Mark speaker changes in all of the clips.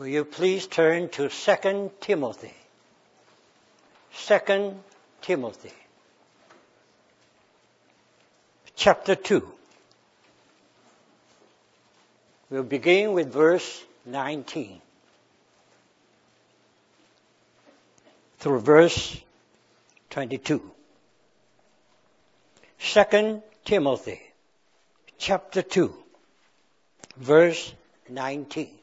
Speaker 1: Will you please turn to 2 Timothy? 2 Timothy, chapter 2. We'll begin with verse 19 through verse 22. 2 Timothy, chapter 2, verse 19.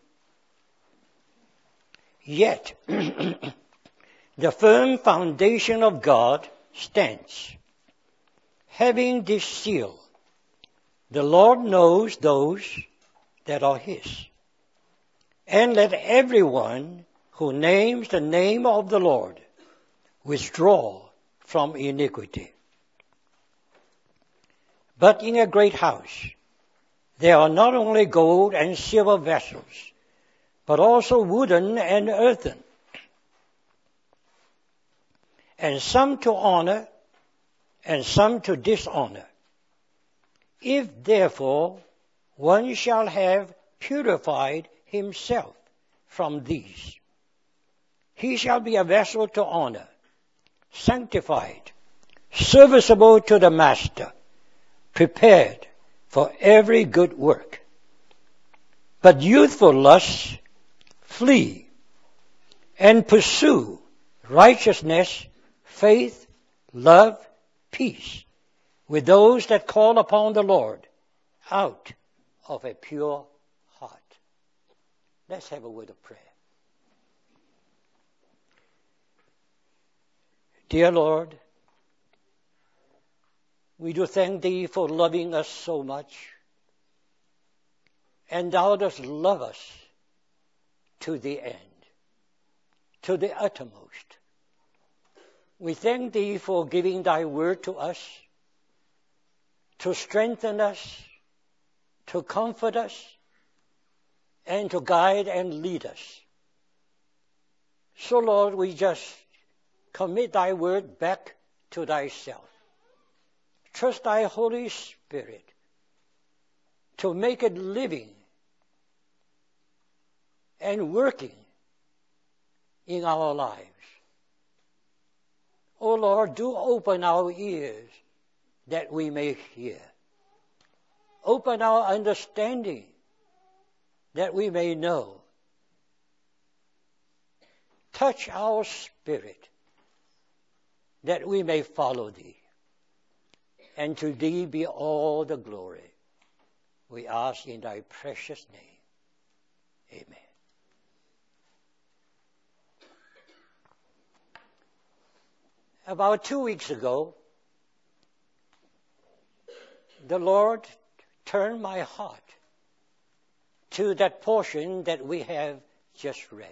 Speaker 1: Yet, the firm foundation of God stands, having this seal: the Lord knows those that are His. And let everyone who names the name of the Lord withdraw from iniquity. But in a great house there are not only gold and silver vessels, but also wooden and earthen, and some to honor and some to dishonor. If therefore one shall have purified himself from these, he shall be a vessel to honor, sanctified, serviceable to the master, prepared for every good work. But youthful lusts flee, and pursue righteousness, faith, love, peace, with those that call upon the Lord out of a pure heart. Let's have a word of prayer. Dear Lord, we do thank Thee for loving us so much, and Thou dost love us to the end, to the uttermost. We thank Thee for giving Thy word to us, to strengthen us, to comfort us, and to guide and lead us. So, Lord, we just commit Thy word back to Thyself. Trust Thy Holy Spirit to make it living and working in our lives. Oh Lord, do open our ears that we may hear. Open our understanding that we may know. Touch our spirit that we may follow Thee. And to Thee be all the glory. We ask in Thy precious name. Amen. About 2 weeks ago, the Lord turned my heart to that portion that we have just read.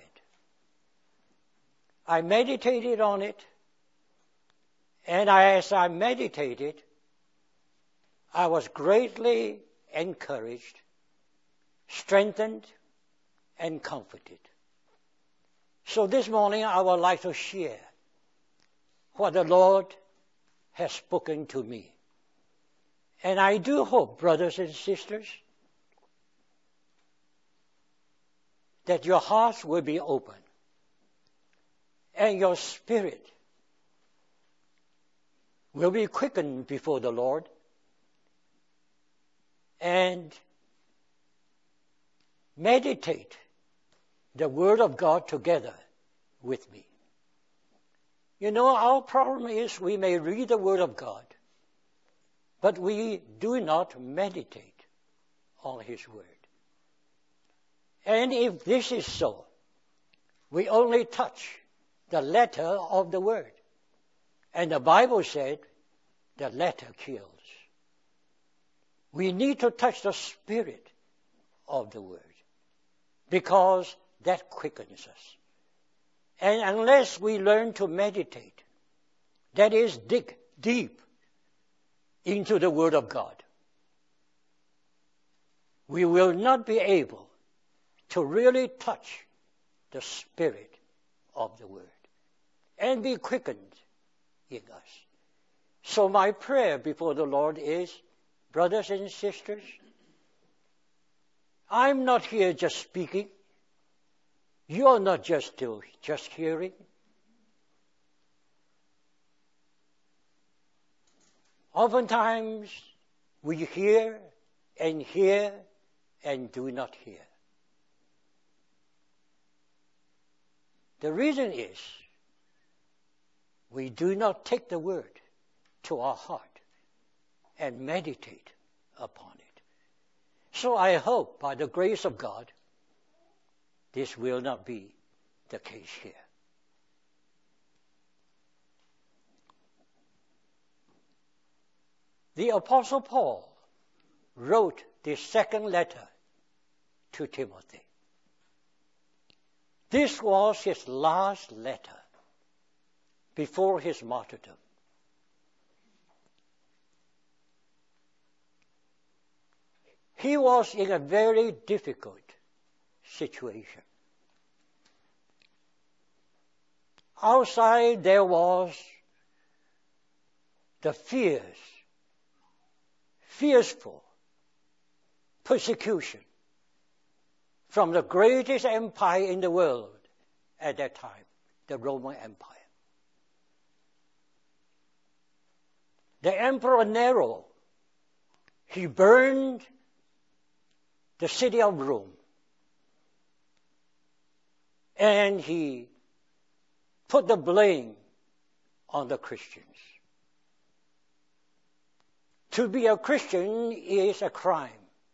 Speaker 1: I meditated on it, and as I meditated, I was greatly encouraged, strengthened, and comforted. So this morning I would like to share what the Lord has spoken to me. And I do hope, brothers and sisters, that your hearts will be open and your spirit will be quickened before the Lord and meditate the Word of God together with me. You know, our problem is we may read the Word of God, but we do not meditate on His Word. And if this is so, we only touch the letter of the Word. And the Bible said the letter kills. We need to touch the spirit of the Word because that quickens us. And unless we learn to meditate, that is, dig deep into the Word of God, we will not be able to really touch the spirit of the Word and be quickened in us. So my prayer before the Lord is, brothers and sisters, I'm not here just speaking. You are not just hearing. Oftentimes, we hear and do not hear. The reason is we do not take the word to our heart and meditate upon it. So I hope, by the grace of God, this will not be the case here. The Apostle Paul wrote this second letter to Timothy. This was his last letter before his martyrdom. He was in a very difficult situation. Outside there was the fearful persecution from the greatest empire in the world at that time, the Roman Empire. The Emperor Nero, he burned the city of Rome, and he put the blame on the Christians. To be a Christian is a crime.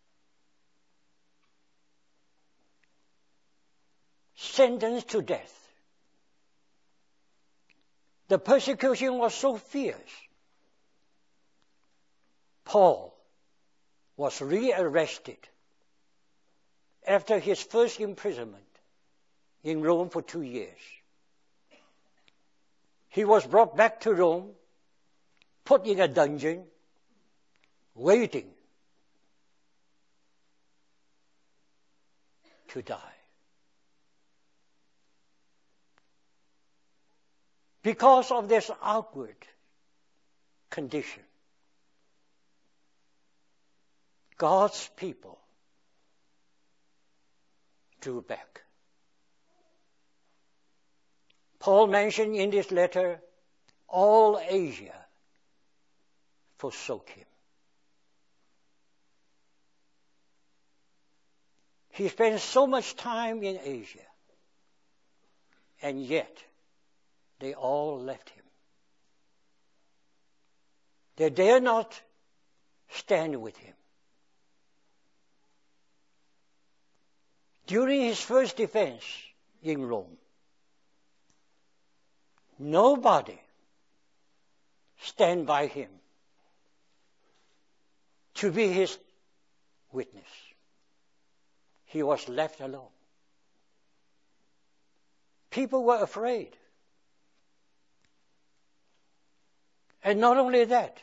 Speaker 1: Sentenced to death. The persecution was so fierce. Paul was rearrested after his first imprisonment in Rome for 2 years. He was brought back to Rome, put in a dungeon, waiting to die. Because of this outward condition, God's people drew back. Paul mentioned in this letter, all Asia forsook him. He spent so much time in Asia, and yet they all left him. They dare not stand with him. During his first defense in Rome, nobody stand by him to be his witness. He was left alone. People were afraid. And not only that,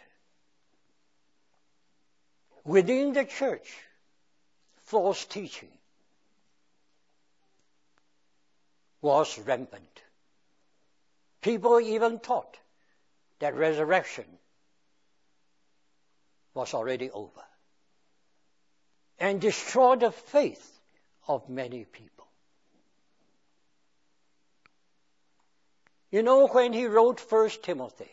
Speaker 1: within the church, false teaching was rampant. People even taught that resurrection was already over and destroyed the faith of many people. You know, when he wrote 1 Timothy,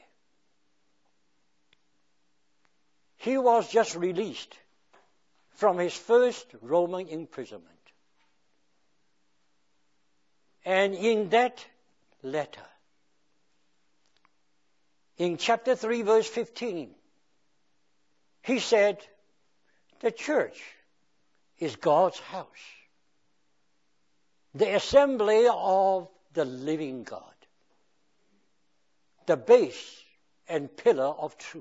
Speaker 1: he was just released from his first Roman imprisonment. And in that letter, in chapter 3, verse 15, he said, the church is God's house, the assembly of the living God, the base and pillar of truth.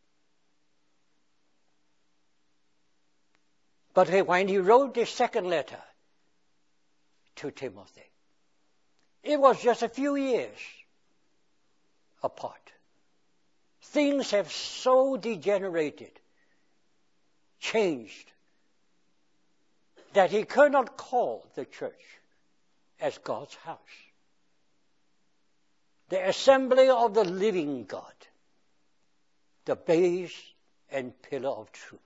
Speaker 1: But when he wrote this second letter to Timothy, it was just a few years apart. Things have so degenerated, changed, that he could not call the church as God's house, the assembly of the living God, the base and pillar of truth.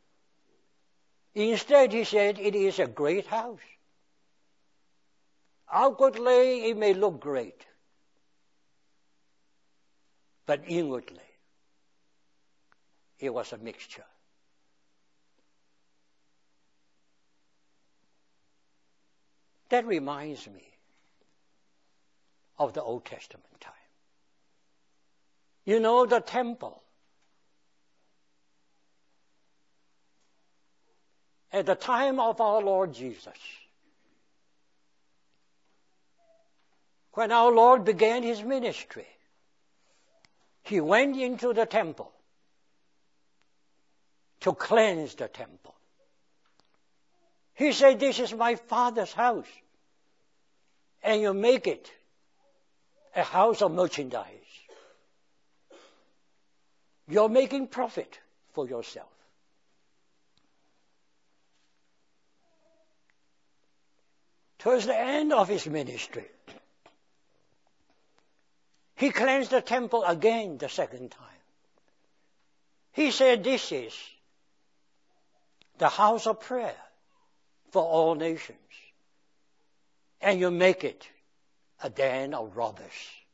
Speaker 1: Instead, he said, it is a great house. Outwardly, it may look great, but inwardly, it was a mixture. That reminds me of the Old Testament time. You know, the temple. At the time of our Lord Jesus, when our Lord began his ministry, he went into the temple to cleanse the temple. He said, "This is my Father's house, and you make it a house of merchandise. You're making profit for yourself." Towards the end of his ministry, he cleansed the temple again the second time. He said, "This is the house of prayer for all nations, and you make it a den of robbers."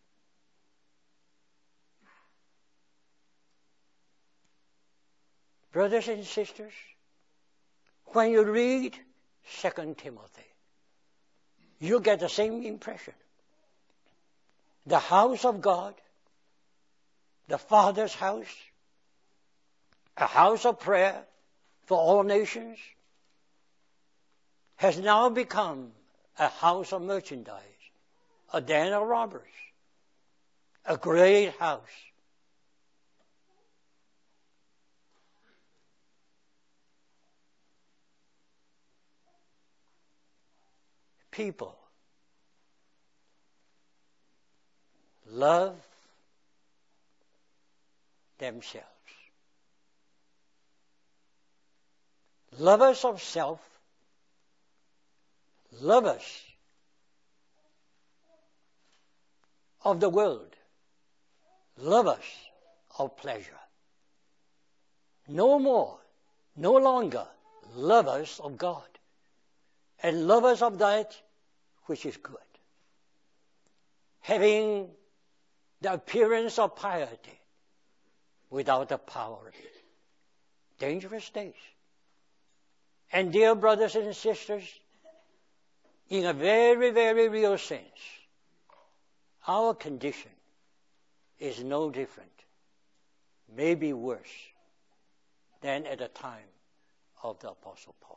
Speaker 1: Brothers and sisters, when you read 2 Timothy, you get the same impression. The house of God, the Father's house, a house of prayer for all nations, has now become a house of merchandise, a den of robbers, a great house. People love themselves. Lovers of self, lovers of the world, lovers of pleasure. No more, no longer lovers of God and lovers of that which is good, having the appearance of piety without the power of it. Dangerous days. And dear brothers and sisters, in a very, very real sense, our condition is no different, maybe worse, than at the time of the Apostle Paul.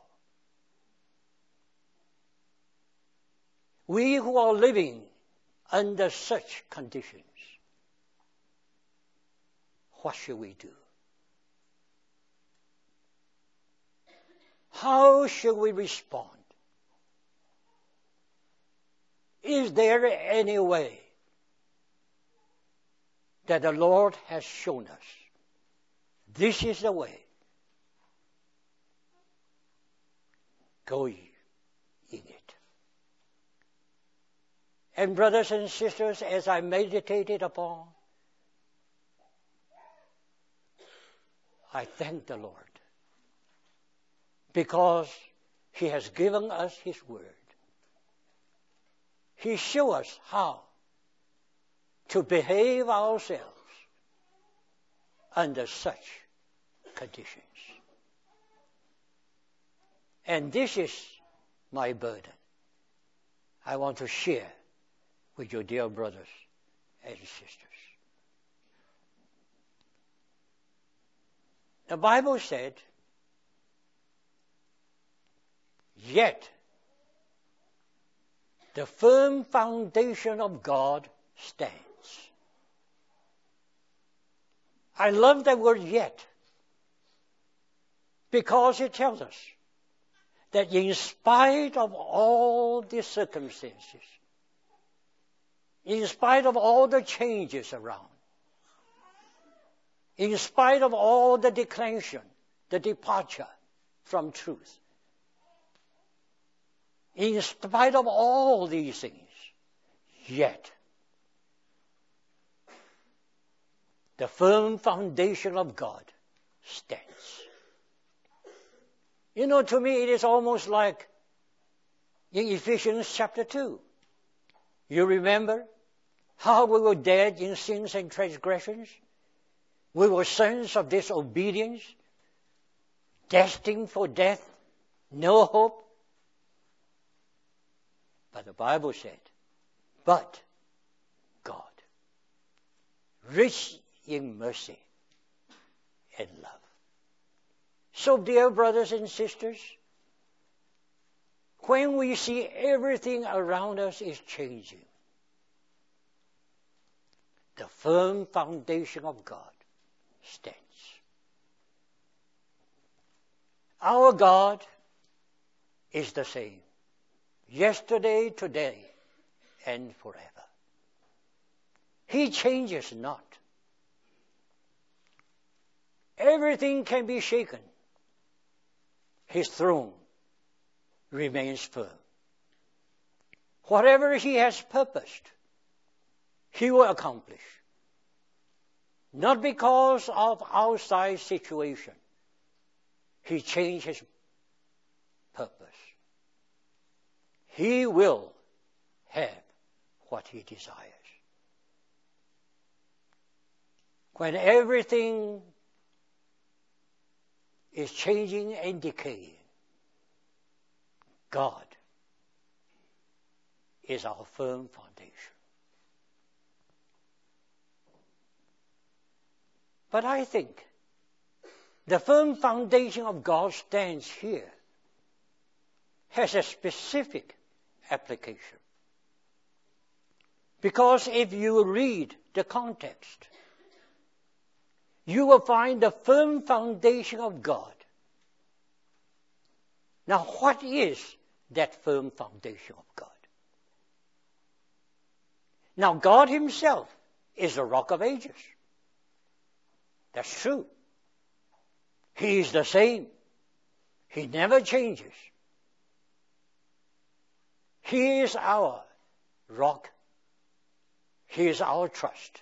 Speaker 1: We who are living under such conditions, what should we do? How should we respond? Is there any way that the Lord has shown us? This is the way. Go ye in it. And brothers and sisters, as I meditated upon, I thank the Lord because He has given us His Word. He shows us how to behave ourselves under such conditions. And this is my burden. I want to share with you, dear brothers and sisters. The Bible said, "Yet the firm foundation of God stands." I love that word "yet" because it tells us that in spite of all the circumstances, in spite of all the changes around, in spite of all the declension, the departure from truth, in spite of all these things, yet the firm foundation of God stands. You know, to me it is almost like in Ephesians chapter 2, You remember how we were dead in sins and transgressions? We were sons of disobedience, destined for death, no hope. But the Bible said, but God, rich in mercy and love. So, dear brothers and sisters, when we see everything around us is changing, the firm foundation of God stands. Our God is the same, yesterday, today, and forever. He changes not. Everything can be shaken. His throne remains firm. Whatever He has purposed, He will accomplish. Not because of outside situation. He changed His purpose. He will have what He desires. When everything is changing and decaying, God is our firm foundation. But I think the firm foundation of God stands here has a specific application. Because if you read the context, you will find the firm foundation of God. Now, what is that firm foundation of God? Now, God Himself is the Rock of Ages. That's true. He is the same. He never changes. He is our rock. He is our trust.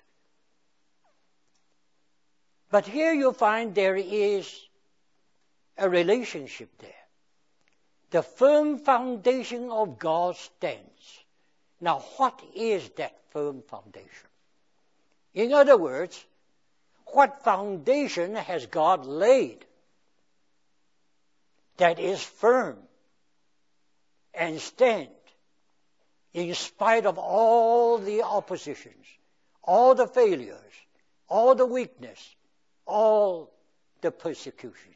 Speaker 1: But here you find there is a relationship there. The firm foundation of God stands. Now, what is that firm foundation? In other words, what foundation has God laid that is firm and stand in spite of all the oppositions, all the failures, all the weakness, all the persecutions?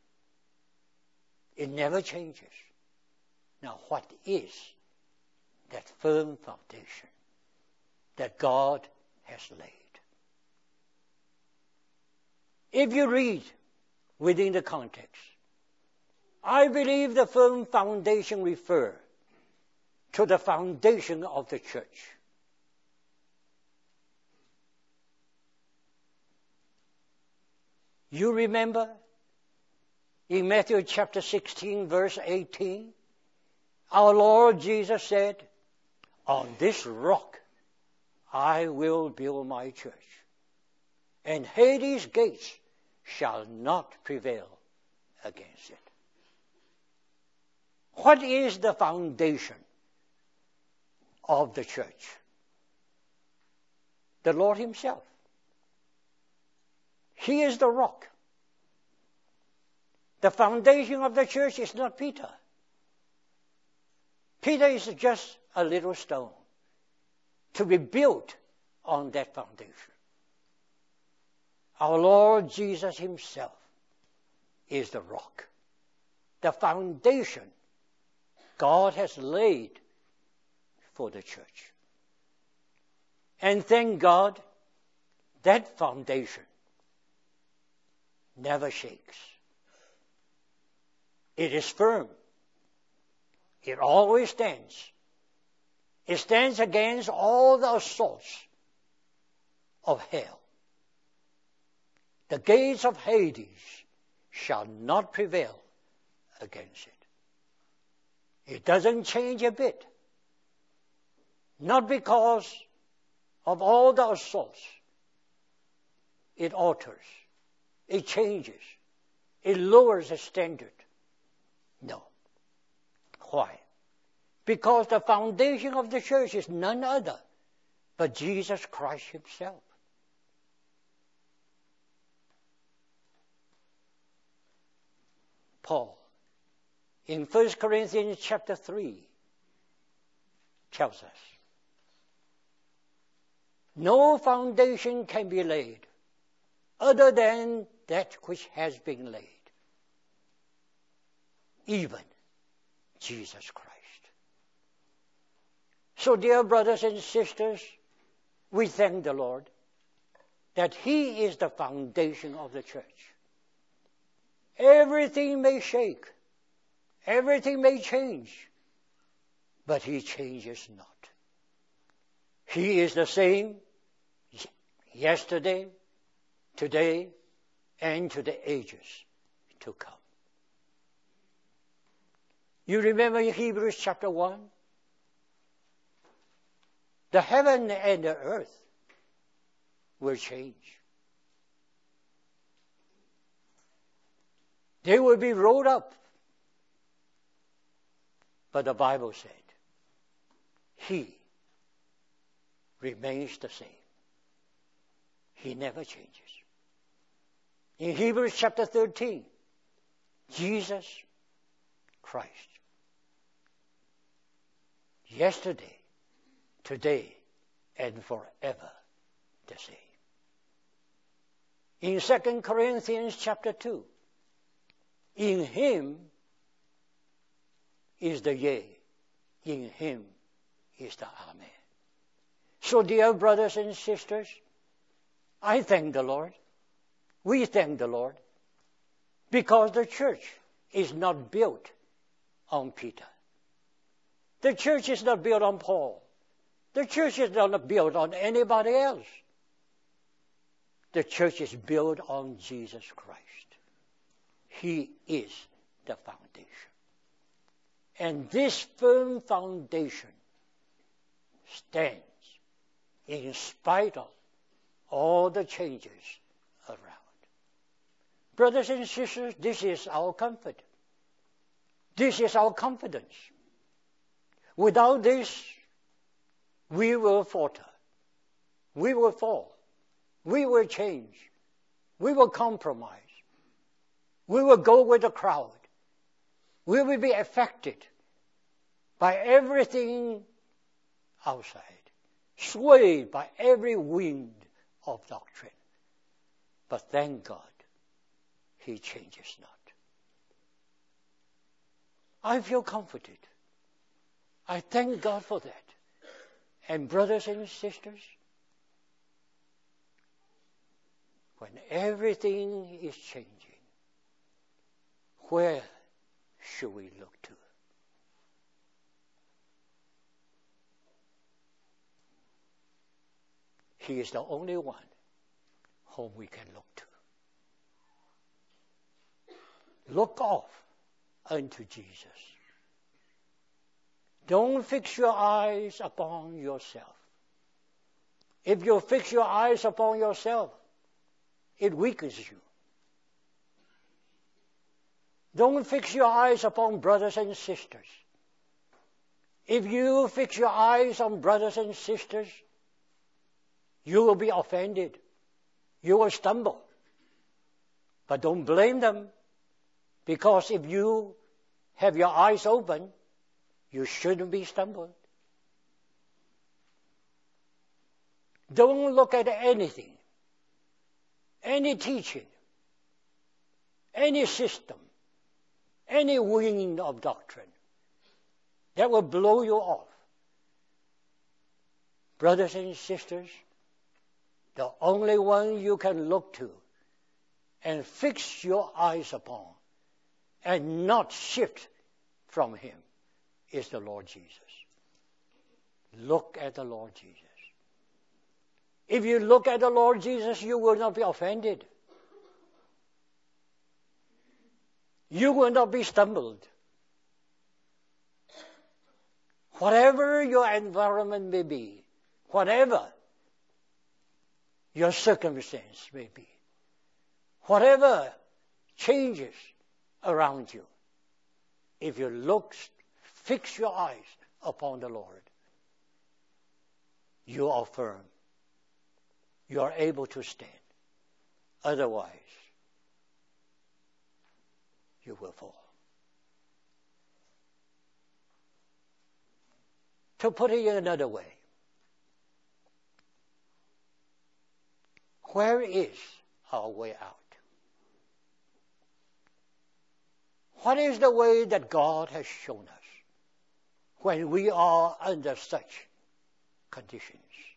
Speaker 1: It never changes. Now, what is that firm foundation that God has laid? If you read within the context, I believe the firm foundation refers to the foundation of the church. You remember in Matthew chapter 16, verse 18, our Lord Jesus said, on this rock I will build my church, and Hades' gates shall not prevail against it. What is the foundation of the church? The Lord Himself. He is the rock. The foundation of the church is not Peter. Peter is just a little stone to be built on that foundation. Our Lord Jesus Himself is the rock, the foundation God has laid for the church. And thank God, that foundation never shakes. It is firm. It always stands. It stands against all the assaults of hell. The gates of Hades shall not prevail against it. It doesn't change a bit. Not because of all the assaults. It alters. It changes. It lowers the standard. No. Why? Because the foundation of the church is none other but Jesus Christ himself. Paul, in 1 Corinthians chapter 3, tells us, no foundation can be laid other than that which has been laid, even Jesus Christ. So, dear brothers and sisters, we thank the Lord that He is the foundation of the church. Everything may shake, everything may change, but He changes not. He is the same yesterday, today, and to the ages to come. You remember in Hebrews chapter 1? The heaven and the earth will change. They will be rolled up. But the Bible said, He remains the same. He never changes. In Hebrews chapter 13, Jesus Christ, yesterday, today, and forever the same. In 2 Corinthians chapter 2, in Him is the yea, in Him is the amen. So, dear brothers and sisters, I thank the Lord. We thank the Lord because the church is not built on Peter. The church is not built on Paul. The church is not built on anybody else. The church is built on Jesus Christ. He is the foundation. And this firm foundation stands in spite of all the changes around. Brothers and sisters, this is our comfort. This is our confidence. Without this, we will falter. We will fall. We will change. We will compromise. We will go with the crowd. We will be affected by everything outside, swayed by every wind of doctrine. But thank God, He changes not. I feel comforted. I thank God for that. And brothers and sisters, when everything is changing, where should we look to? He is the only one whom we can look to. Look off unto Jesus. Don't fix your eyes upon yourself. If you fix your eyes upon yourself, it weakens you. Don't fix your eyes upon brothers and sisters. If you fix your eyes on brothers and sisters, you will be offended. You will stumble. But don't blame them, because if you have your eyes open, you shouldn't be stumbled. Don't look at anything, any teaching, any system, any wind of doctrine that will blow you off. Brothers and sisters, the only one you can look to and fix your eyes upon and not shift from Him is the Lord Jesus. Look at the Lord Jesus. If you look at the Lord Jesus, you will not be offended. You will not be stumbled. Whatever your environment may be, whatever your circumstance may be, whatever changes around you, if you fix your eyes upon the Lord, you are firm. You are able to stand. Otherwise, you will fall. To put it in another way, where is our way out? What is the way that God has shown us when we are under such conditions?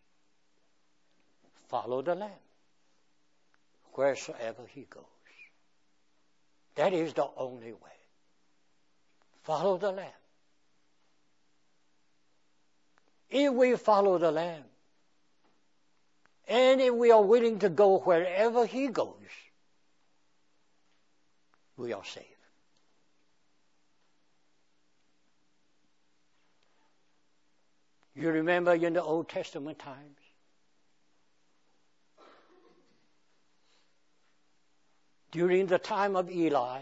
Speaker 1: Follow the Lamb wheresoever he goes. That is the only way. Follow the Lamb. If we follow the Lamb, and if we are willing to go wherever he goes, we are saved. You remember in the Old Testament times, during the time of Eli,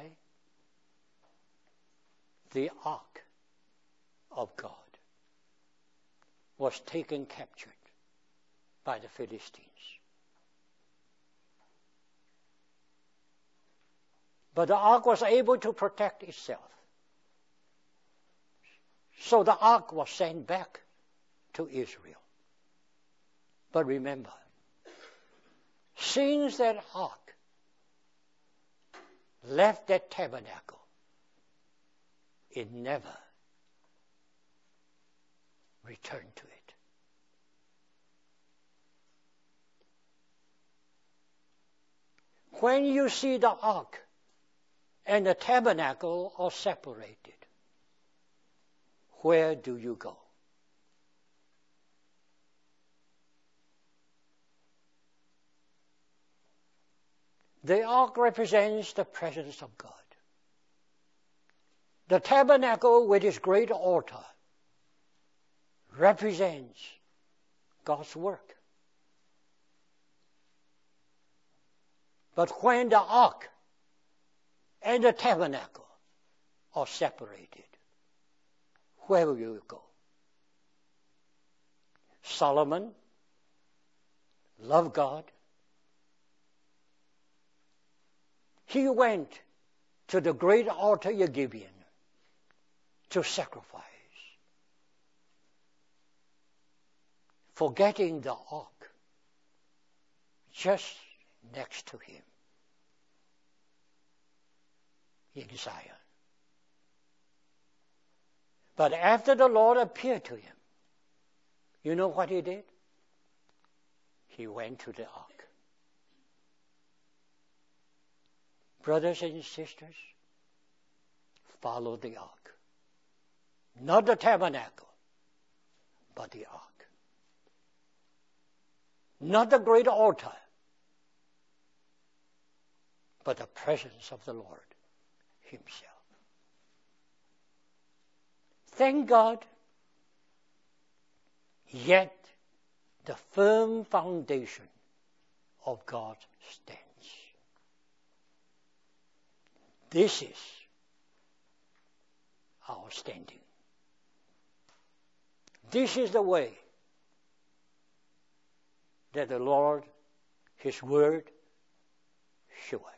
Speaker 1: the ark of God was taken captured by the Philistines. But the ark was able to protect itself. So the ark was sent back to Israel. But remember, since that ark left that tabernacle, it never returned to it. When you see the ark and the tabernacle are separated, where do you go? The ark represents the presence of God. The tabernacle with its great altar represents God's work. But when the ark and the tabernacle are separated, where will you go? Solomon loved God. He went to the great altar of Gibeon to sacrifice, forgetting the ark just next to him in Zion. But after the Lord appeared to him, you know what he did? He went to the ark. Brothers and sisters, follow the ark. Not the tabernacle, but the ark. Not the great altar, but the presence of the Lord himself. Thank God, yet the firm foundation of God stands. This is our standing. This is the way that the Lord, his word, show us.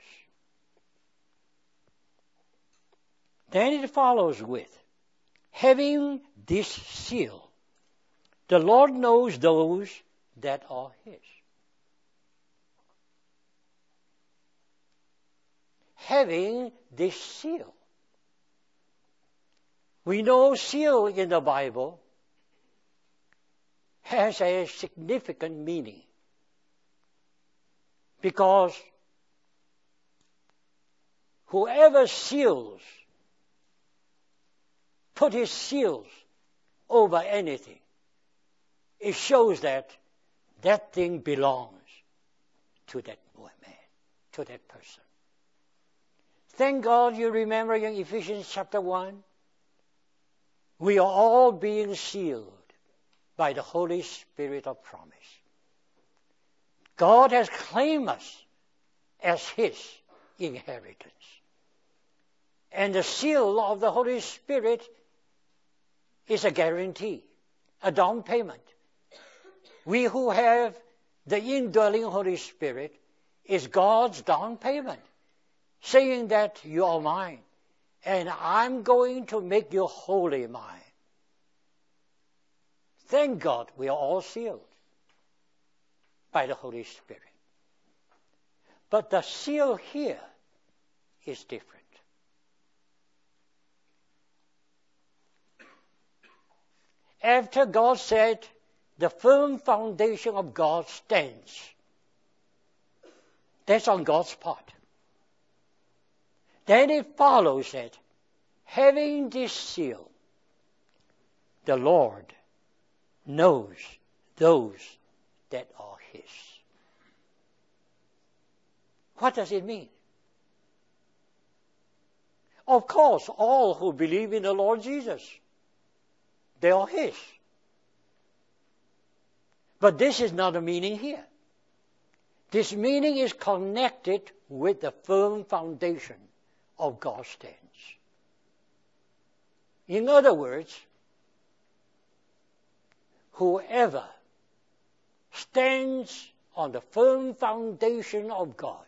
Speaker 1: Then it follows with, having this seal, the Lord knows those that are his. Having this seal. We know seal in the Bible has a significant meaning because whoever seals, put his seals over anything, it shows that that thing belongs to that man, to that person. Thank God you remember in Ephesians chapter 1, we are all being sealed by the Holy Spirit of promise. God has claimed us as his inheritance. And the seal of the Holy Spirit is a guarantee, a down payment. We who have the indwelling Holy Spirit is God's down payment, saying that you are mine, and I'm going to make you wholly mine. Thank God we are all sealed by the Holy Spirit. But the seal here is different. After God said, the firm foundation of God stands. That's on God's part. Then it follows that, having this seal, the Lord knows those that are His. What does it mean? Of course, all who believe in the Lord Jesus, they are His. But this is not the meaning here. This meaning is connected with the firm foundation of God's stance. In other words, whoever stands on the firm foundation of God,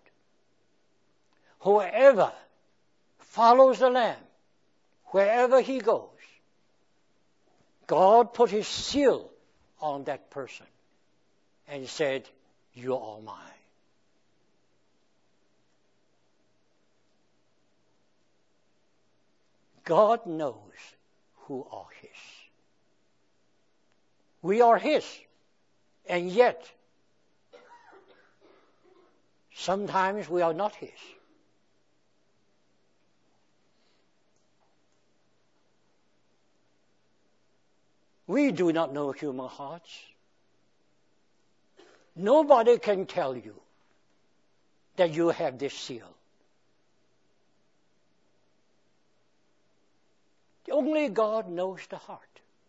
Speaker 1: whoever follows the Lamb wherever he goes, God put His seal on that person and said, you are mine. God knows who are His. We are His, and yet sometimes we are not His. We do not know human hearts. Nobody can tell you that you have this seal. Only God knows the heart.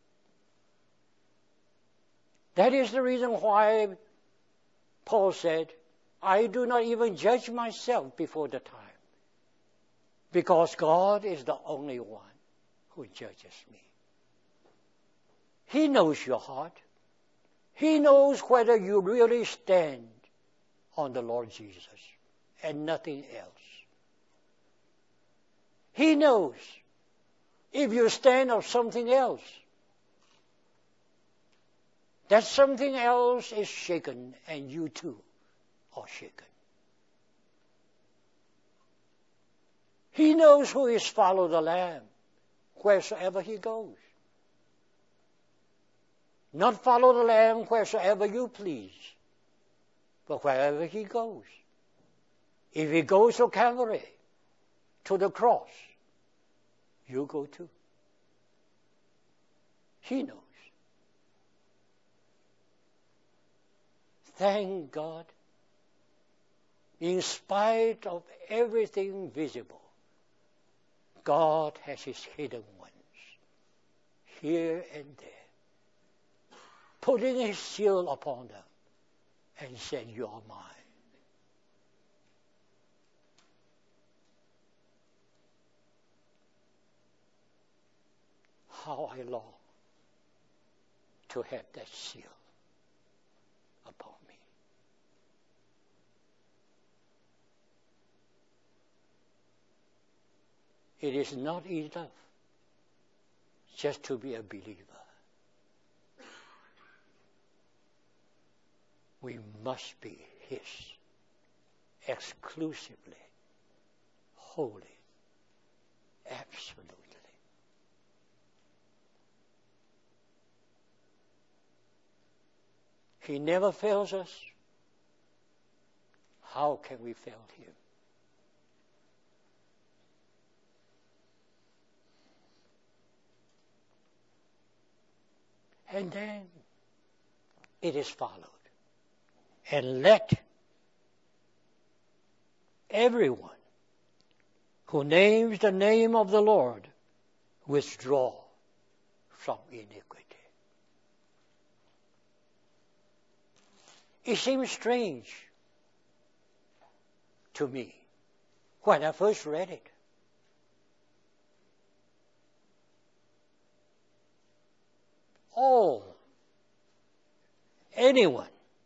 Speaker 1: That is the reason why Paul said, I do not even judge myself before the time, because God is the only one who judges me. He knows your heart. He knows whether you really stand on the Lord Jesus and nothing else. He knows if you stand on something else, that something else is shaken and you too are shaken. He knows who is follow the Lamb wheresoever he goes. Not follow the Lamb wheresoever you please, but wherever he goes. If he goes to Calvary, to the cross, you go too. He knows. Thank God, in spite of everything visible, God has His hidden ones, here and there, putting His seal upon them and said, you are mine. How I long to have that seal upon me. It is not enough just to be a believer. We must be His, exclusively, wholly, absolutely. He never fails us. How can we fail Him? And then it is followed. And let everyone who names the name of the Lord withdraw from iniquity. It seems strange to me when I first read it. anyone,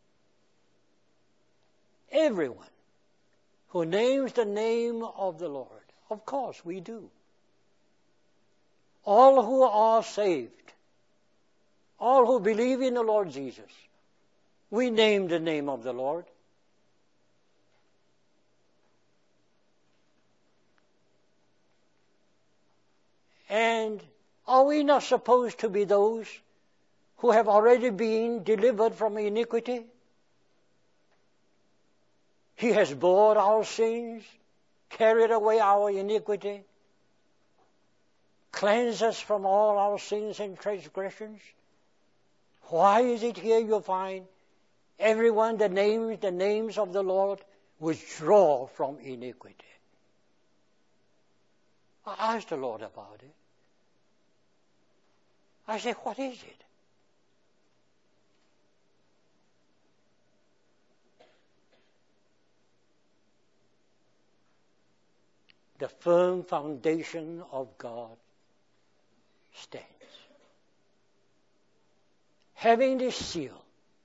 Speaker 1: everyone who names the name of the Lord. Of course we do. All who are saved, all who believe in the Lord Jesus, we name the name of the Lord. And are we not supposed to be those who have already been delivered from iniquity? He has bore our sins, carried away our iniquity, cleansed us from all our sins and transgressions. Why is it here you find everyone that names the names of the Lord withdraw from iniquity? I asked the Lord about it. I said, what is it? The firm foundation of God stands. Having this seal,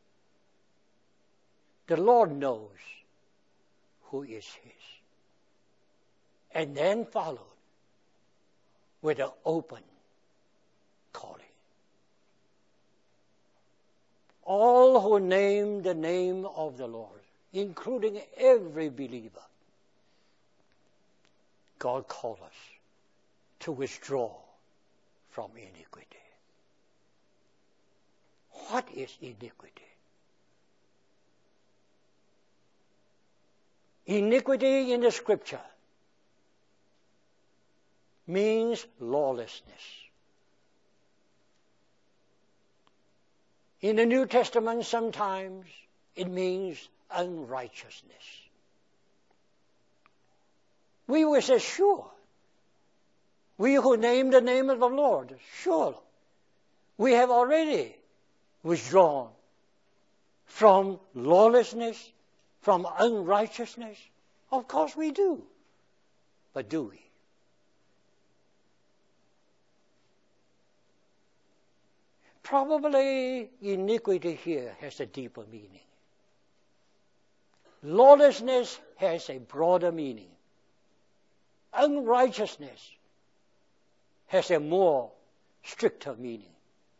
Speaker 1: the Lord knows who is His. And then followed with an open calling. All who name the name of the Lord, including every believer, God calls us to withdraw from iniquity. What is iniquity? Iniquity in the Scripture means lawlessness. In the New Testament, sometimes it means unrighteousness. We will say, sure. We who name the name of the Lord, sure. We have already withdrawn from lawlessness, from unrighteousness. Of course we do. But do we? Probably iniquity here has a deeper meaning. Lawlessness has a broader meaning. Unrighteousness has a more stricter meaning.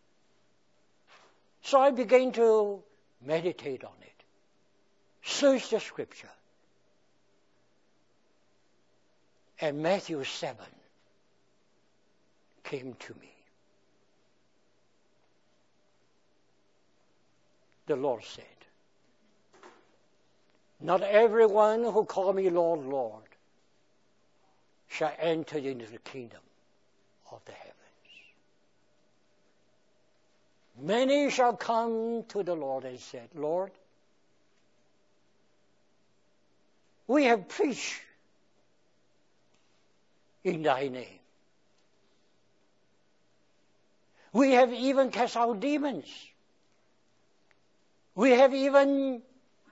Speaker 1: So I began to meditate on it, search the Scripture. And Matthew 7 came to me. The Lord said, not everyone who calls me Lord, Lord, shall enter into the kingdom of the heavens. Many shall come to the Lord and say, Lord, we have preached in thy name. We have even cast out demons. We have even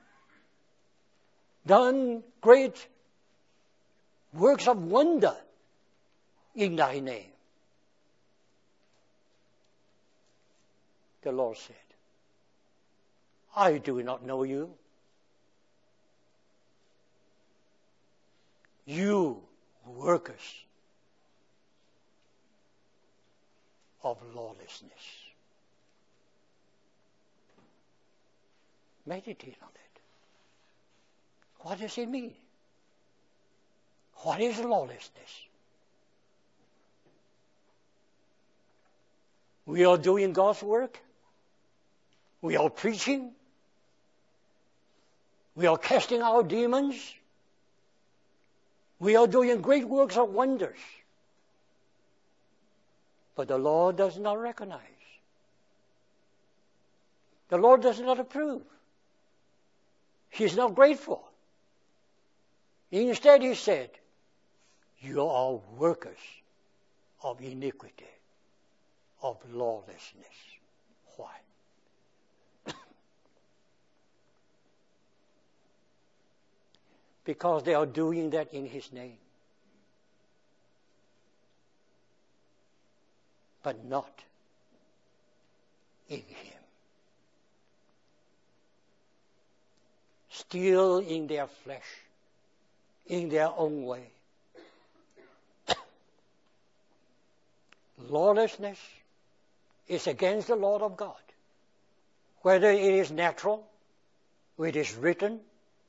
Speaker 1: done great works of wonder in thy name. The Lord said, I do not know you. You workers of lawlessness. Meditate on it. What does it mean? What is lawlessness? We are doing God's work. We are preaching. We are casting out demons. We are doing great works of wonders. But the Lord does not recognize. The Lord does not approve. He is not grateful. Instead, He said, you are workers of iniquity, of lawlessness. Why? Because they are doing that in His name. But not in him. Still in their flesh, in their own way. Lawlessness is against the law of God. Whether it is natural, or it is written,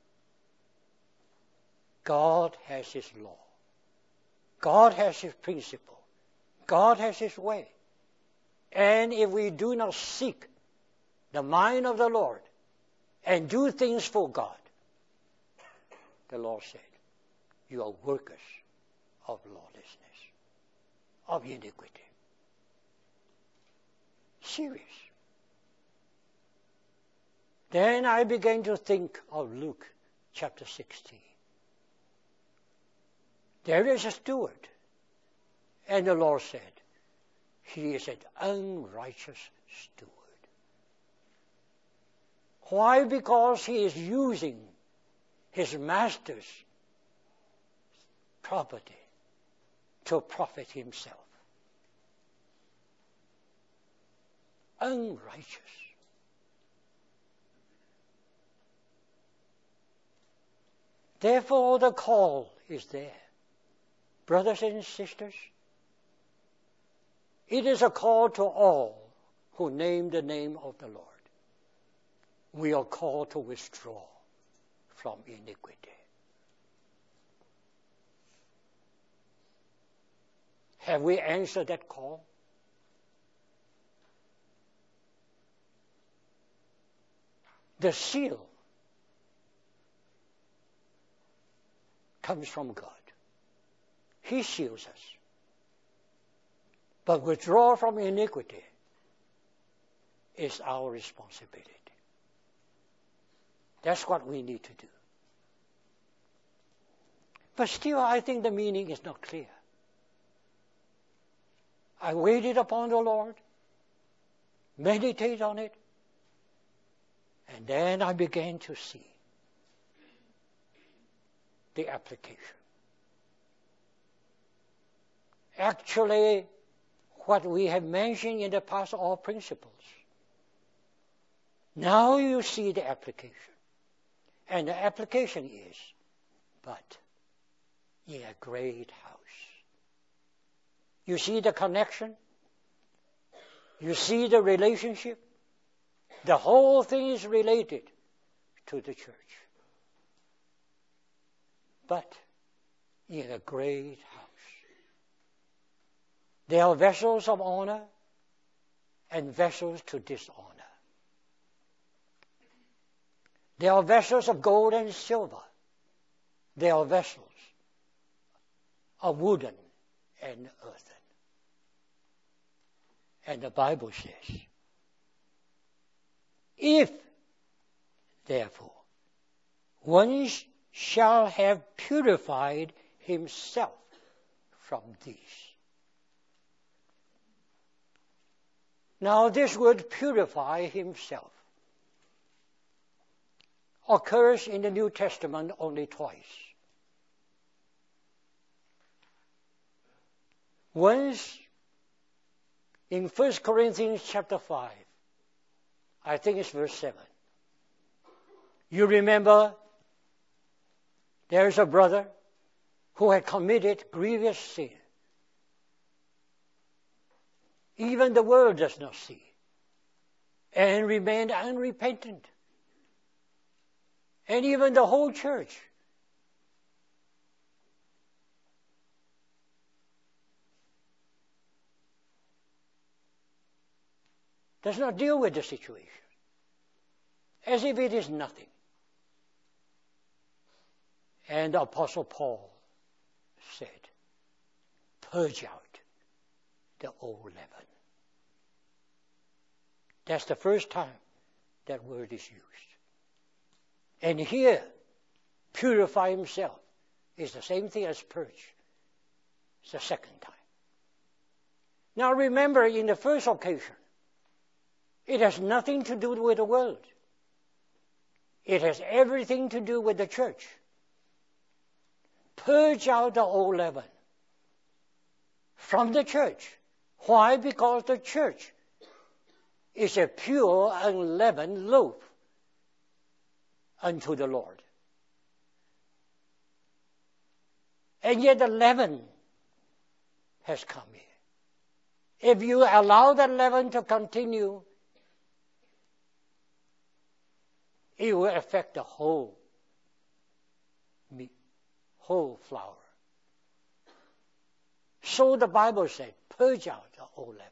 Speaker 1: God has his law. God has his principle. God has his way. And if we do not seek the mind of the Lord and do things for God, the Lord said, you are workers of lawlessness, of iniquity. Serious. Then I began to think of Luke chapter 16. There is a steward, and the Lord said, he is an unrighteous steward. Why? Because he is using his master's property to profit himself. Unrighteous. Therefore, the call is there. Brothers and sisters, it is a call to all who name the name of the Lord. We are called to withdraw from iniquity. Have we answered that call? The seal comes from God. He seals us. But withdraw from iniquity is our responsibility. That's what we need to do. But still, I think the meaning is not clear. I waited upon the Lord, meditate on it, and then I began to see the application. Actually, what we have mentioned in the past are principles. Now you see the application. And the application is, but in a great house. You see the connection? You see the relationship? The whole thing is related to the church. But in a great house. There are vessels of honor and vessels to dishonor. There are vessels of gold and silver. There are vessels of wooden and earthen. And the Bible says, if, therefore, one shall have purified himself from these. Now this word purify himself occurs in the New Testament only twice. Once in 1 Corinthians chapter 5, I think it's verse 7. You remember there's a brother who had committed grievous sin. Even the world does not see, and remained unrepentant. And even the whole church does not deal with the situation as if it is nothing. And the Apostle Paul said, purge out the old leaven. That's the first time that word is used. And here, purify himself is the same thing as purge. It's the second time. Now remember, in the first occasion, it has nothing to do with the world. It has everything to do with the church. Purge out the old leaven from the church. Why? Because the church is a pure unleavened loaf unto the Lord. And yet the leaven has come here. If you allow the leaven to continue, it will affect the whole flour. So the Bible said, purge out the old leaven.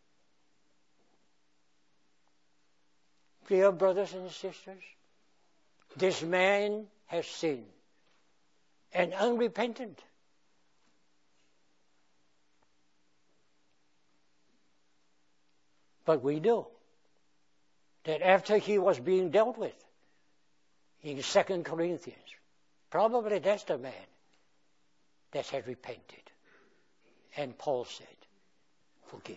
Speaker 1: Dear brothers and sisters, this man has sinned and unrepentant. But we know that after he was being dealt with in 2 Corinthians, probably that's the man that had repented. And Paul said, forgive.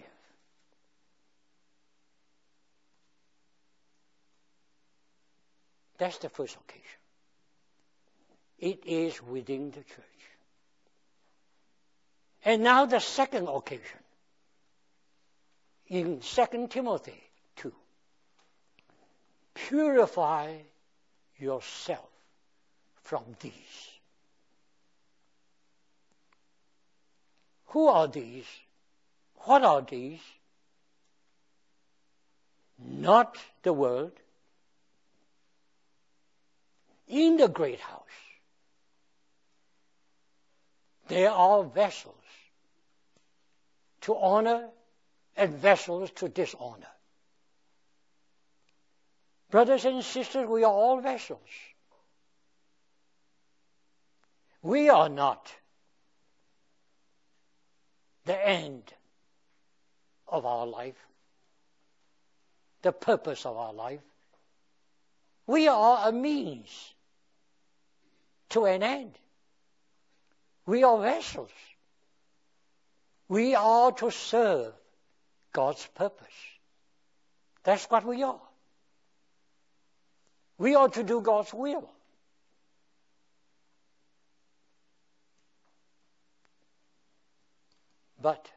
Speaker 1: That's the first occasion. It is within the church. And now the second occasion. In 2 Timothy 2. Purify yourself from these. Who are these? What are these? Not the world. In the great house, there are vessels to honor and vessels to dishonor. Brothers and sisters, we are all vessels. We are not the end of our life, the purpose of our life. We are a means to an end. We are vessels. We are to serve God's purpose. That's what we are. We are to do God's will. But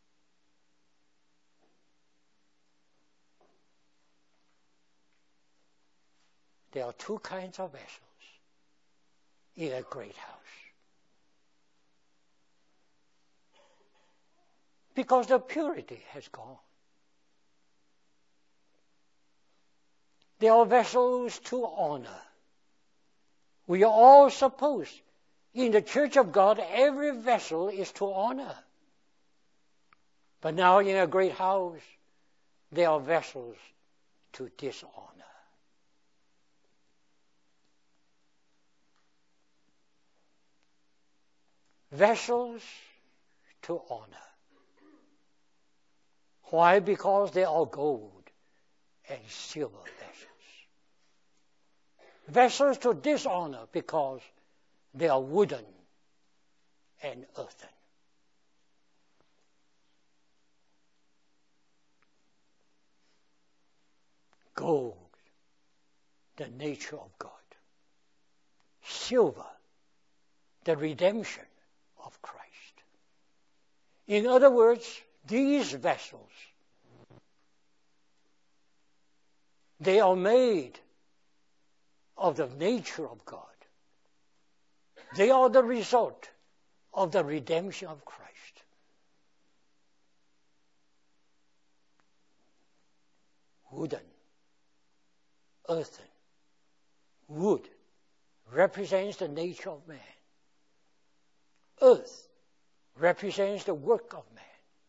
Speaker 1: there are two kinds of vessels in a great house. Because the purity has gone. There are vessels to honor. We are all supposed, in the church of God, every vessel is to honor. But now in a great house, there are vessels to dishonor. Vessels to honor. Why? Because they are gold and silver vessels. Vessels to dishonor because they are wooden and earthen. Gold, the nature of God. Silver, the redemption of Christ. In other words, these vessels, they are made of the nature of God. They are the result of the redemption of Christ. Wooden, earthen, wood represents the nature of man. Earth represents the work of man.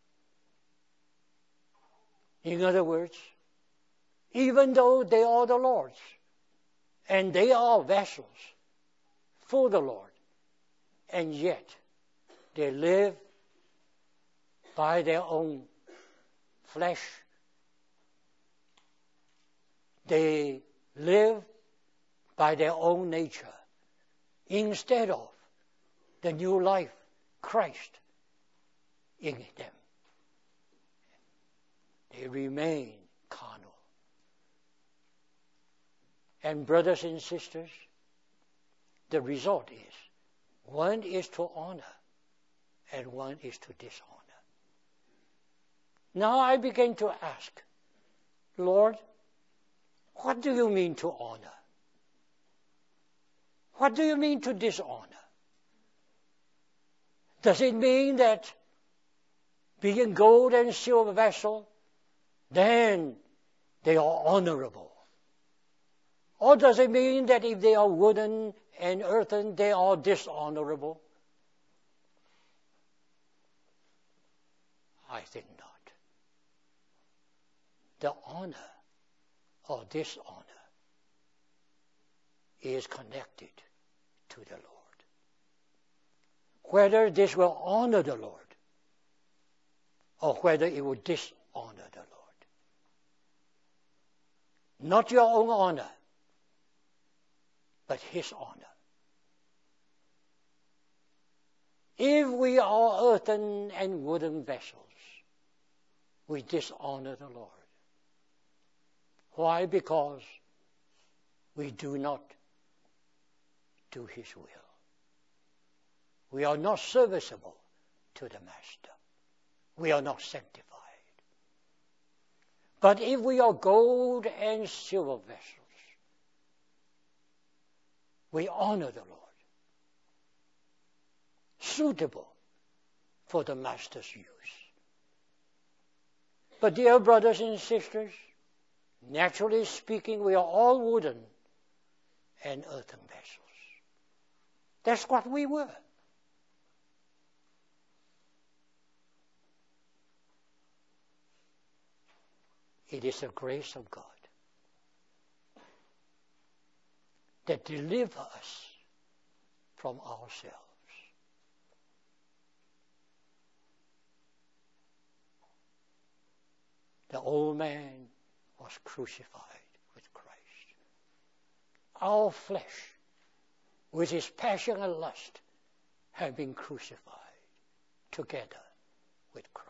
Speaker 1: In other words, even though they are the Lord's, and they are vessels for the Lord, and yet they live by their own flesh. They live by their own nature instead of the new life, Christ, in them. They remain carnal. And brothers and sisters, the result is one is to honor and one is to dishonor. Now I begin to ask, Lord, what do you mean to honor? What do you mean to dishonor? Does it mean that being gold and silver vessel, then they are honorable? Or does it mean that if they are wooden and earthen, they are dishonorable? I think not. The honor or dishonor is connected to the Lord. Whether this will honor the Lord or whether it will dishonor the Lord. Not your own honor, but His honor. If we are earthen and wooden vessels, we dishonor the Lord. Why? Because we do not do His will. We are not serviceable to the Master. We are not sanctified. But if we are gold and silver vessels, we honor the Lord, suitable for the Master's use. But dear brothers and sisters, naturally speaking, we are all wooden and earthen vessels. That's what we were. It is the grace of God that delivers us from ourselves. The old man was crucified with Christ. Our flesh, with its passion and lust, have been crucified together with Christ.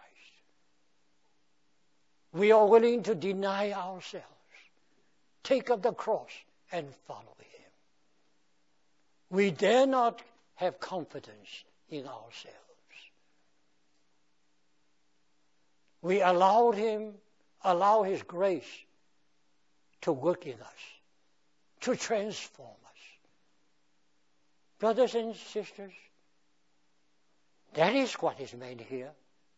Speaker 1: We are willing to deny ourselves, take up the cross, and follow Him. We dare not have confidence in ourselves. We allow His grace to work in us, to transform us. Brothers and sisters, that is what is meant here.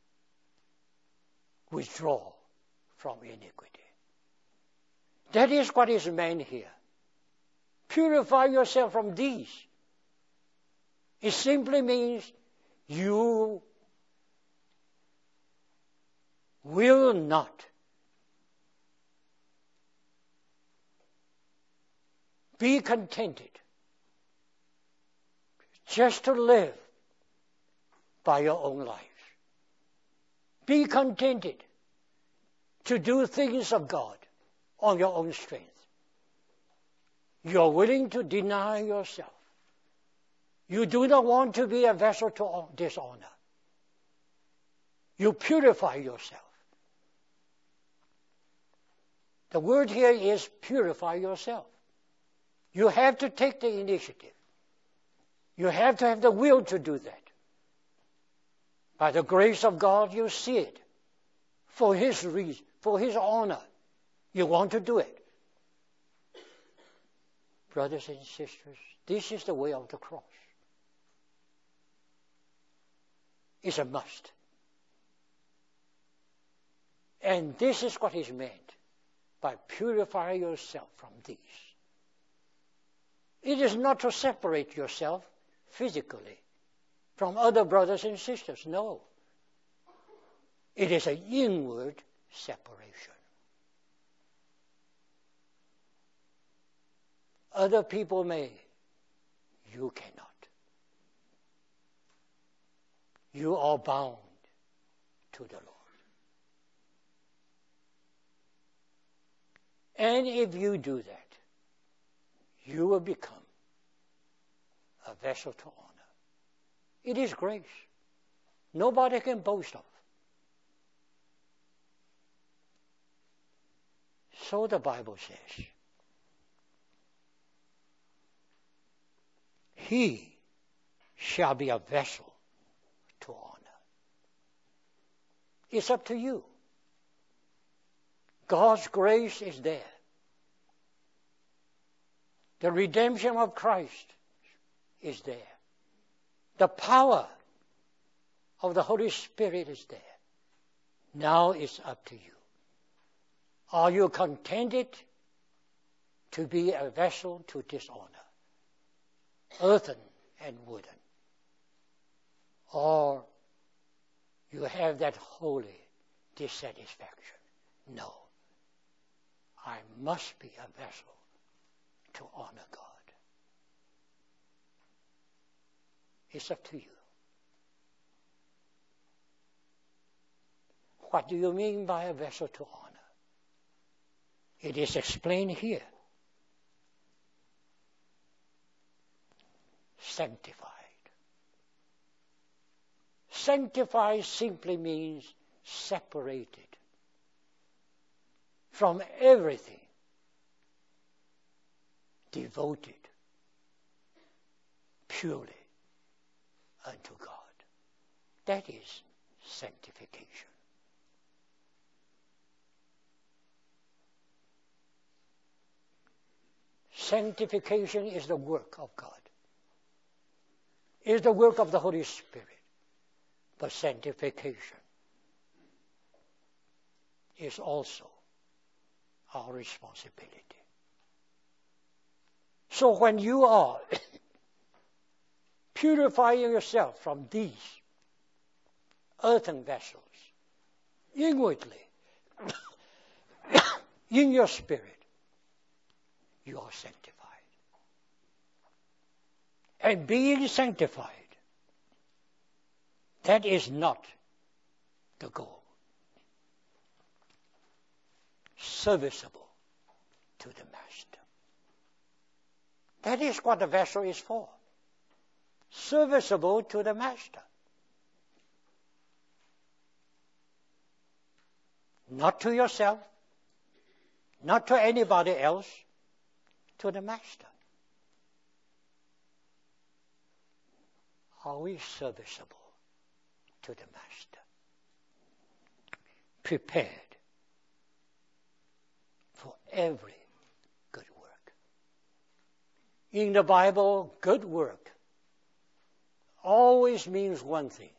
Speaker 1: Withdraw from iniquity. That is what is meant here. Purify yourself from these. It simply means you will not be contented just to live by your own life. Be contented to do things of God on your own strength. You are willing to deny yourself. You do not want to be a vessel to dishonor. You purify yourself. The word here is purify yourself. You have to take the initiative. You have to have the will to do that. By the grace of God, you see it. For His reason, for His honor, you want to do it. Brothers and sisters, this is the way of the cross. It's a must. And this is what is meant by purifying yourself from these. It is not to separate yourself physically from other brothers and sisters. No. It is an inward separation. Other people may. You cannot. You are bound to the Lord. And if you do that, you will become a vessel to honor. It is grace. Nobody can boast of. So the Bible says, he shall be a vessel to honor. It's up to you. God's grace is there. The redemption of Christ is there. The power of the Holy Spirit is there. Now it's up to you. Are you contented to be a vessel to dishonor, earthen and wooden? Or you have that holy dissatisfaction? No. I must be a vessel to honor God. It's up to you. What do you mean by a vessel to honor? It is explained here. Sanctified. Sanctified simply means separated from everything, devoted purely unto God. That is sanctification. Sanctification is the work of God. It is the work of the Holy Spirit. But sanctification is also our responsibility. So when you are purifying yourself from these earthen vessels, inwardly, in your spirit, you are sanctified. And being sanctified, that is not the goal. Serviceable to the Master. That is what the vessel is for. Serviceable to the Master. Not to yourself, not to anybody else, to the Master. Are we serviceable to the Master? Prepared for every good work. In the Bible, good work always means one thing: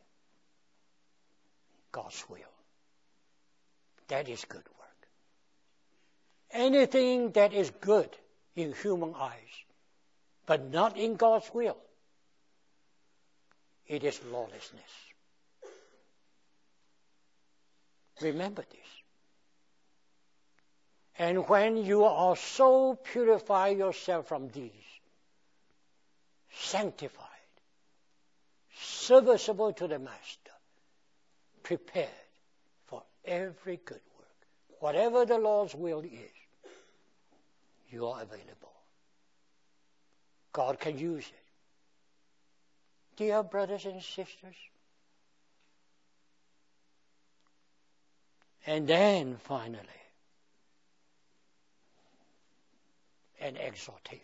Speaker 1: God's will. That is good work. Anything that is good in human eyes, but not in God's will, it is lawlessness. Remember this. And when you are so purify yourself from these, sanctified, serviceable to the Master, prepared for every good work, whatever the Lord's will is, you are available. God can use it. Dear brothers and sisters, and then finally, an exhortation.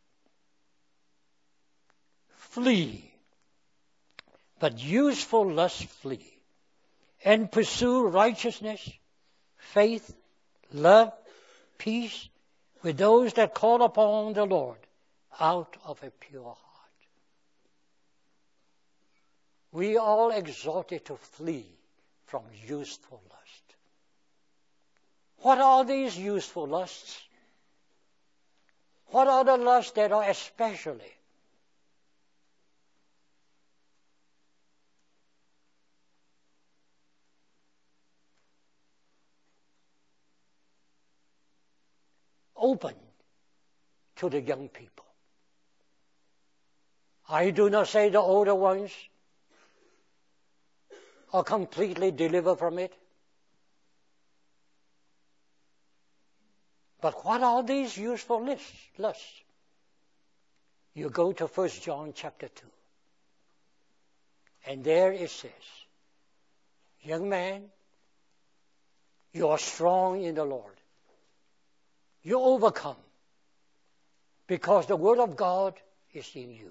Speaker 1: Flee, but useful lust flee, and pursue righteousness, faith, love, peace, with those that call upon the Lord out of a pure heart. We all exhorted to flee from useful lust. What are these useful lusts? What are the lusts that are especially open to the young people? I do not say the older ones are completely delivered from it. But what are these useful lusts? You go to 1 John chapter 2. And there it says, young man, you are strong in the Lord. You overcome because the Word of God is in you.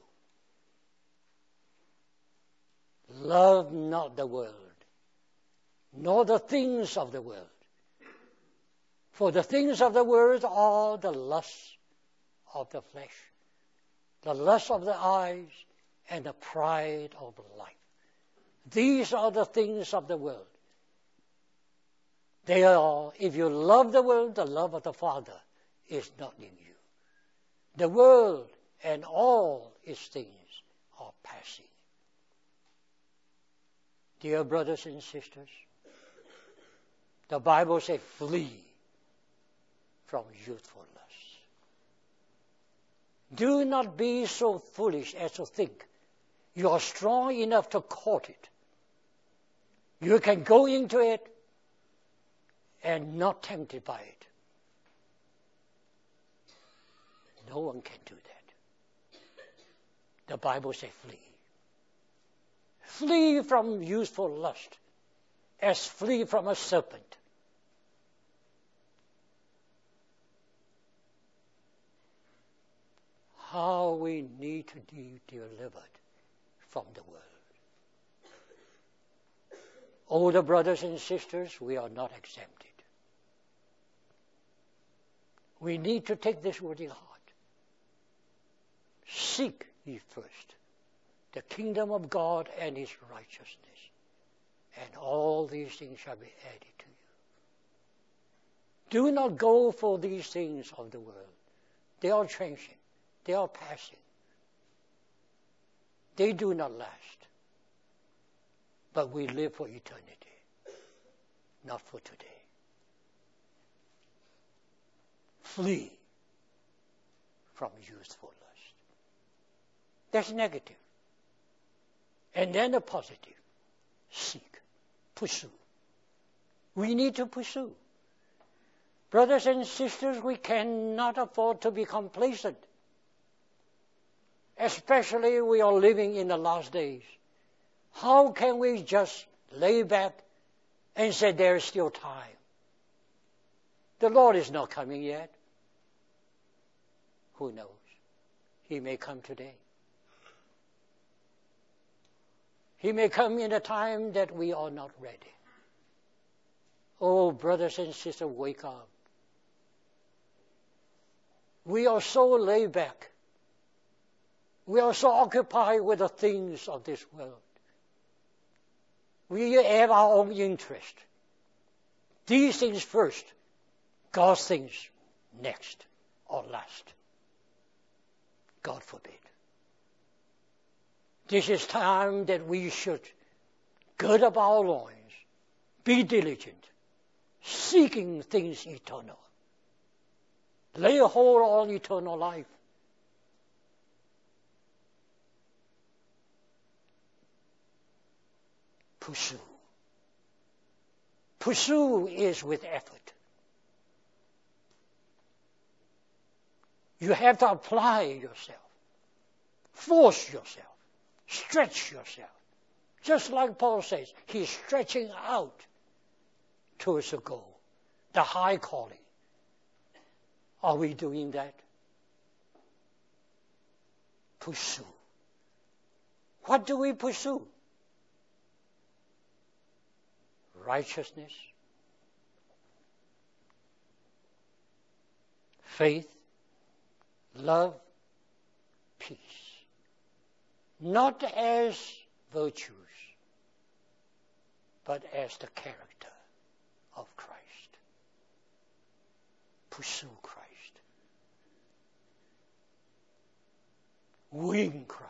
Speaker 1: Love not the world, nor the things of the world. For the things of the world are the lust of the flesh, the lust of the eyes, and the pride of life. These are the things of the world. They are, if you love the world, the love of the Father is not in you. The world and all its things are passing. Dear brothers and sisters, the Bible says, flee from youthful lusts. Do not be so foolish as to think you are strong enough to court it. You can go into it and not tempted by it. No one can do that. The Bible says flee. Flee from youthful lust as flee from a serpent. How we need to be delivered from the world. Older brothers and sisters, we are not exempted. We need to take this word in heart. Seek ye first the kingdom of God and his righteousness, and all these things shall be added to you. Do not go for these things of the world. They are transient. They are passing. They do not last. But we live for eternity, not for today. Flee from youthful lust. That's negative. And then the positive. Seek. Pursue. We need to pursue. Brothers and sisters, we cannot afford to be complacent. Especially we are living in the last days. How can we just lay back and say there is still time? The Lord is not coming yet. Who knows? He may come today. He may come in a time that we are not ready. Oh, brothers and sisters, wake up. We are so laid back. We are so occupied with the things of this world. We have our own interest. These things first, God's things next or last. God forbid. This is time that we should gird up our loins, be diligent, seeking things eternal. Lay hold on eternal life. Pursue. Pursue is with effort. You have to apply yourself, force yourself, stretch yourself. Just like Paul says, he's stretching out towards the goal, the high calling. Are we doing that? Pursue. What do we pursue? Righteousness, faith, love, peace. Not as virtues, but as the character of Christ. Pursue Christ. Win Christ.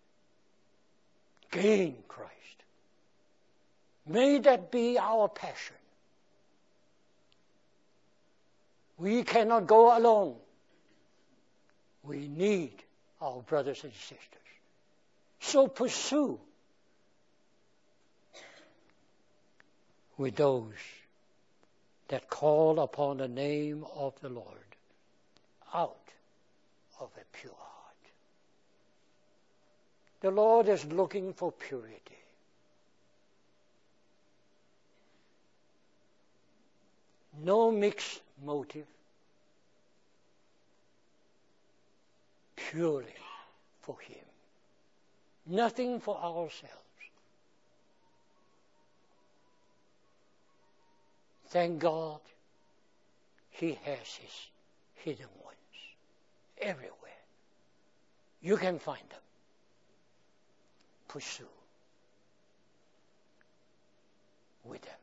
Speaker 1: Gain Christ. May that be our passion. We cannot go alone. We need our brothers and sisters. So pursue with those that call upon the name of the Lord out of a pure heart. The Lord is looking for purity. No mixed motive. Purely for Him. Nothing for ourselves. Thank God, He has his hidden ones everywhere. You can find them. Pursue with them.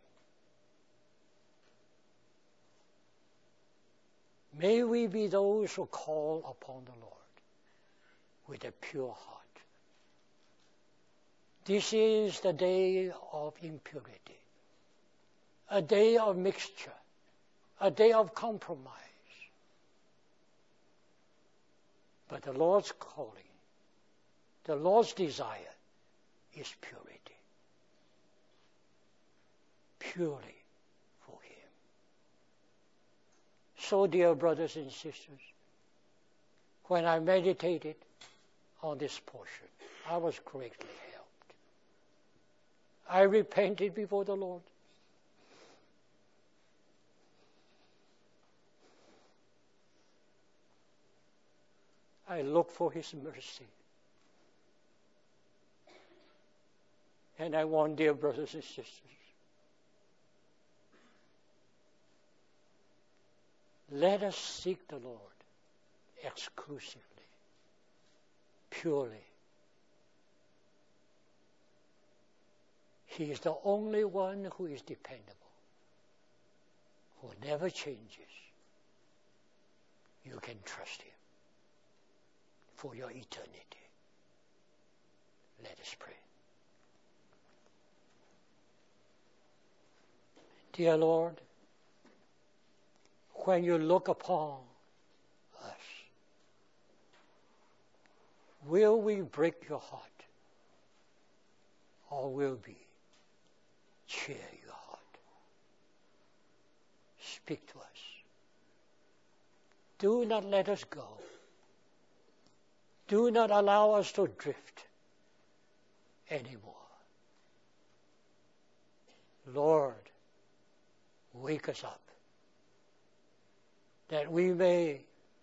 Speaker 1: May we be those who call upon the Lord with a pure heart. This is the day of impurity, a day of mixture, a day of compromise. But the Lord's calling, the Lord's desire is purity. Purely for Him. So, dear brothers and sisters, when I meditated on this portion, I was greatly helped. I repented before the Lord. I look for His mercy. And I want, dear brothers and sisters, let us seek the Lord exclusively, purely. He is the only one who is dependable, who never changes. You can trust Him for your eternity. Let us pray. Dear Lord, when you look upon us, will we break your heart, or will we cheer your heart? Speak to us. Do not let us go. Do not allow us to drift anymore. Lord, wake us up, that we may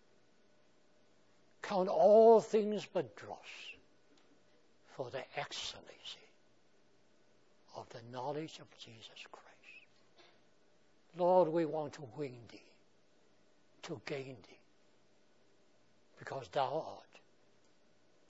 Speaker 1: count all things but dross for the excellency of the knowledge of Jesus Christ. Lord, we want to win Thee, to gain Thee, because Thou art